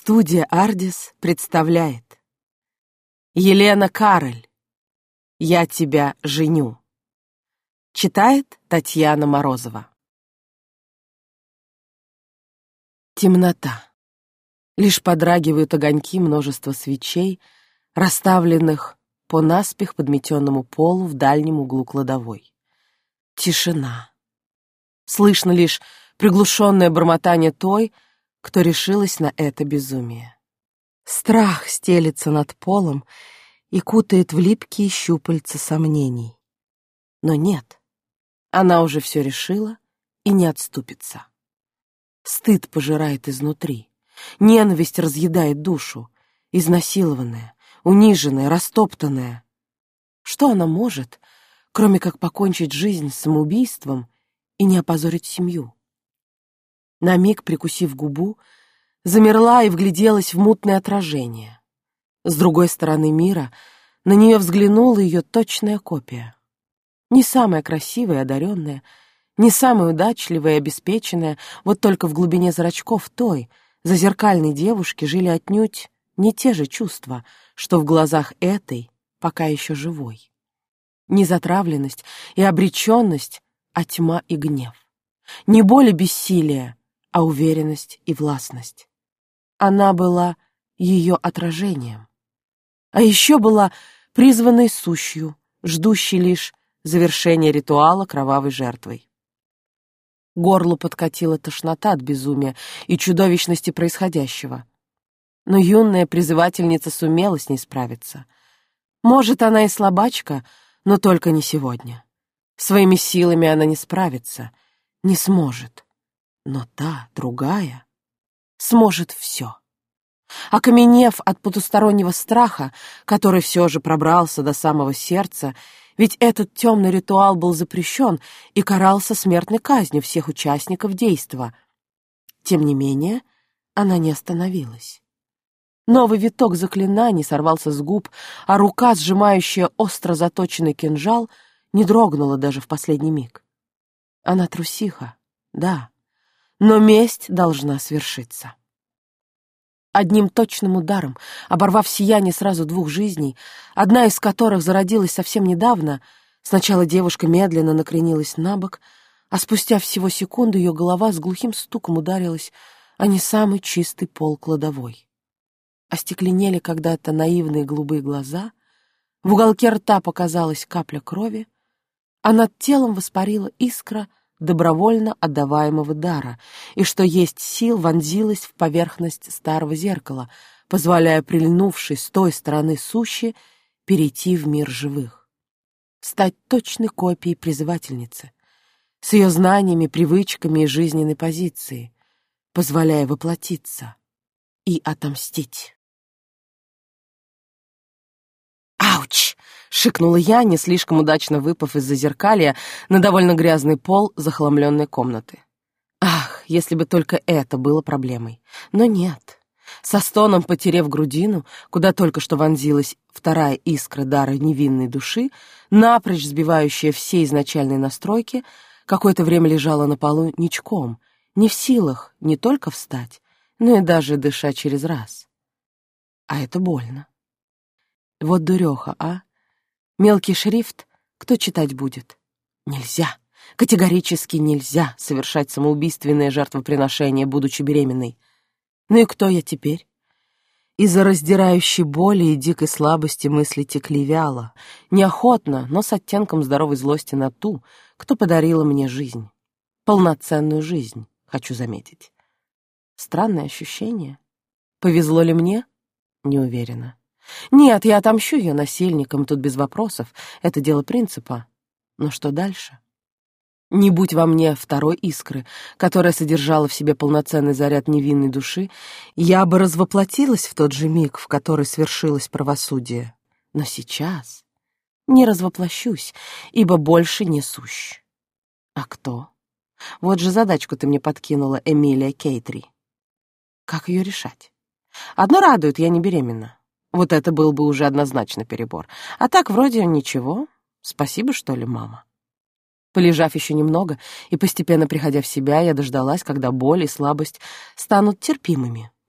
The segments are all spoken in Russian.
Студия «Ардис» представляет Елена Кароль «Я тебя женю». Читает Татьяна Морозова. Темнота. Лишь подрагивают огоньки множества свечей, расставленных по наспех подметенному полу в дальнем углу кладовой. Тишина. Слышно лишь приглушенное бормотание той, кто решилась на это безумие. Страх стелется над полом и кутает в липкие щупальца сомнений. Но нет, она уже все решила и не отступится. Стыд пожирает изнутри, ненависть разъедает душу, изнасилованная, униженная, растоптанная. Что она может, кроме как покончить жизнь самоубийством и не опозорить семью? На миг, прикусив губу, замерла и вгляделась в мутное отражение. С другой стороны мира на нее взглянула ее точная копия. Не самая красивая и одаренная, не самая удачливая и обеспеченная, вот только в глубине зрачков той, зазеркальной девушки, жили отнюдь не те же чувства, что в глазах этой, пока еще живой. Не затравленность и обреченность, а тьма и гнев. Не боль и бессилие, а уверенность и властность. Она была ее отражением. А еще была призванной сущью, ждущей лишь завершения ритуала кровавой жертвой. Горлу подкатила тошнота от безумия и чудовищности происходящего. Но юная призывательница сумела с ней справиться. Может, она и слабачка, но только не сегодня. Своими силами она не справится, не сможет. Но та, другая, сможет все. Окаменев от потустороннего страха, который все же пробрался до самого сердца, ведь этот темный ритуал был запрещен и карался смертной казнью всех участников действа. Тем не менее, она не остановилась. Новый виток заклинаний сорвался с губ, а рука, сжимающая остро заточенный кинжал, не дрогнула даже в последний миг. Она трусиха, да, но месть должна свершиться. Одним точным ударом, оборвав сияние сразу двух жизней, одна из которых зародилась совсем недавно, сначала девушка медленно накренилась на бок, а спустя всего секунду ее голова с глухим стуком ударилась о не самый чистый пол кладовой. Остекленели когда-то наивные голубые глаза, в уголке рта показалась капля крови, а над телом воспарила искра добровольно отдаваемого дара, и что есть сил вонзилась в поверхность старого зеркала, позволяя прильнувшей с той стороны сущи перейти в мир живых, стать точной копией призывательницы, с ее знаниями, привычками и жизненной позицией, позволяя воплотиться и отомстить. «Ауч!» — шикнула я, не слишком удачно выпав из-за зеркалья на довольно грязный пол захламленной комнаты. Ах, если бы только это было проблемой. Но нет. Со стоном потерев грудину, куда только что вонзилась вторая искра дара невинной души, напрочь сбивающая все изначальные настройки, какое-то время лежала на полу ничком, не в силах не только встать, но и даже дышать через раз. А это больно. Вот дуреха, а? Мелкий шрифт кто читать будет? Нельзя, категорически нельзя совершать самоубийственное жертвоприношение, будучи беременной. Ну и кто я теперь? Из-за раздирающей боли и дикой слабости мысли текли вяло, неохотно, но с оттенком здоровой злости на ту, кто подарила мне жизнь. Полноценную жизнь, хочу заметить. Странное ощущение. Повезло ли мне? Не уверена. Нет, я отомщу ее насильникам, тут без вопросов, это дело принципа. Но что дальше? Не будь во мне второй искры, которая содержала в себе полноценный заряд невинной души, я бы развоплотилась в тот же миг, в который свершилось правосудие. Но сейчас не развоплощусь, ибо больше не сущ. А кто? Вот же задачку ты мне подкинула, Эмилия Кейтри. Как ее решать? Одно радует, я не беременна. Вот это был бы уже однозначно перебор. А так вроде ничего. Спасибо, что ли, мама? Полежав еще немного и постепенно приходя в себя, я дождалась, когда боль и слабость станут терпимыми,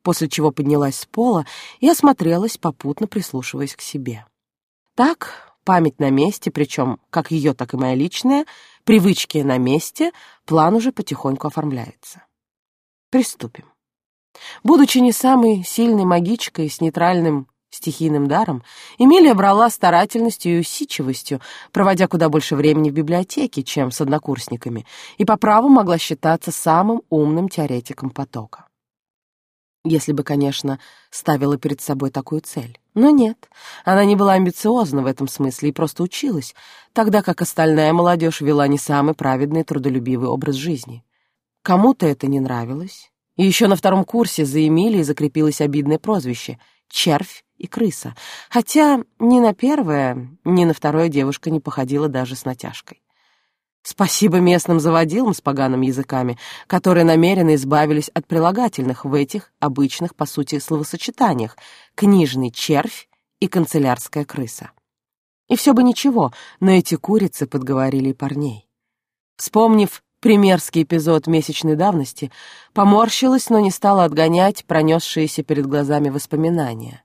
после чего поднялась с пола и осмотрелась, попутно прислушиваясь к себе. Так, память на месте, причем как ее, так и моя личная, привычки на месте, план уже потихоньку оформляется. Приступим. Будучи не самой сильной магичкой с нейтральным стихийным даром, Эмилия брала старательностью и усидчивостью, проводя куда больше времени в библиотеке, чем с однокурсниками, и по праву могла считаться самым умным теоретиком потока. Если бы, конечно, ставила перед собой такую цель. Но нет, она не была амбициозна в этом смысле и просто училась, тогда как остальная молодежь вела не самый праведный и трудолюбивый образ жизни. Кому-то это не нравилось, и еще на втором курсе за Эмилией закрепилось обидное прозвище «Червь и крыса», хотя ни на первое, ни на второе девушка не походила даже с натяжкой. Спасибо местным заводилам с погаными языками, которые намеренно избавились от прилагательных в этих обычных, по сути, словосочетаниях «книжный червь» и «канцелярская крыса». И все бы ничего, но эти курицы подговорили и парней. Вспомнив примерский эпизод месячной давности, поморщилась, но не стала отгонять пронесшиеся перед глазами воспоминания.